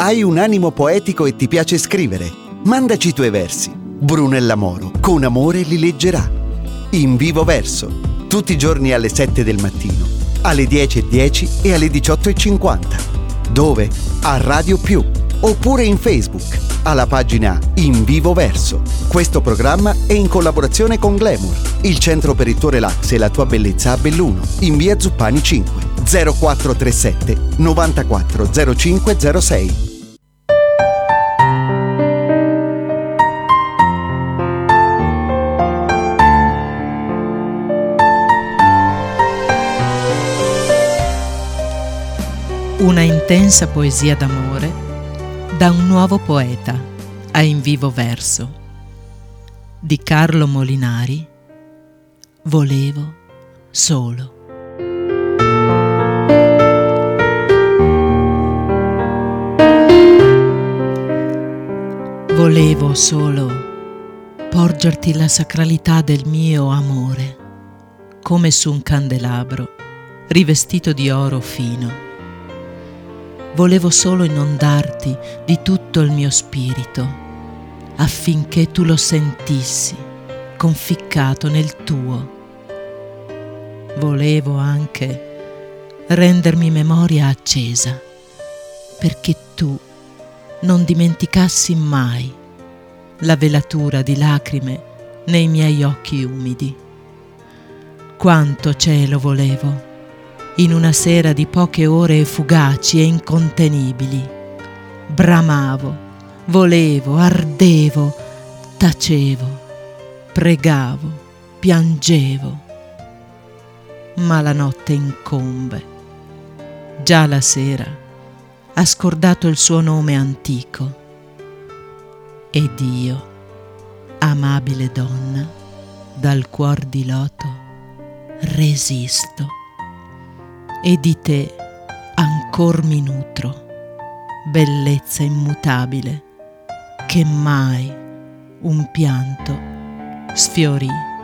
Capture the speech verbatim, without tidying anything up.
Hai un animo poetico e ti piace scrivere? Mandaci i tuoi versi. Brunella Moro, con amore, li leggerà. In vivo verso, tutti i giorni alle sette del mattino, alle dieci e dieci e alle diciotto e cinquanta. Dove? A Radio Più, oppure in Facebook, alla pagina In Vivo Verso. Questo programma è in collaborazione con Glamour, il centro per il tuo relax e la tua bellezza a Belluno, in via Zuppani cinque, zero quattro tre sette novantaquattro zero cinque zero sei. Una intensa poesia d'amore da un nuovo poeta a In Vivo Verso di Carlo Molinari. Volevo solo. Volevo solo porgerti la sacralità del mio amore, come su un candelabro rivestito di oro fino. Volevo solo inondarti di tutto il mio spirito, affinché tu lo sentissi conficcato nel tuo. Volevo anche rendermi memoria accesa, perché tu non dimenticassi mai la velatura di lacrime nei miei occhi umidi. Quanto cielo volevo in una sera di poche ore fugaci e incontenibili. Bramavo, volevo, ardevo, tacevo, pregavo, piangevo. Ma la notte incombe. Già la sera ha scordato il suo nome antico. Ed io, amabile donna, dal cuor di loto, resisto. E di te ancor mi nutro, bellezza immutabile, che mai un pianto sfiorì.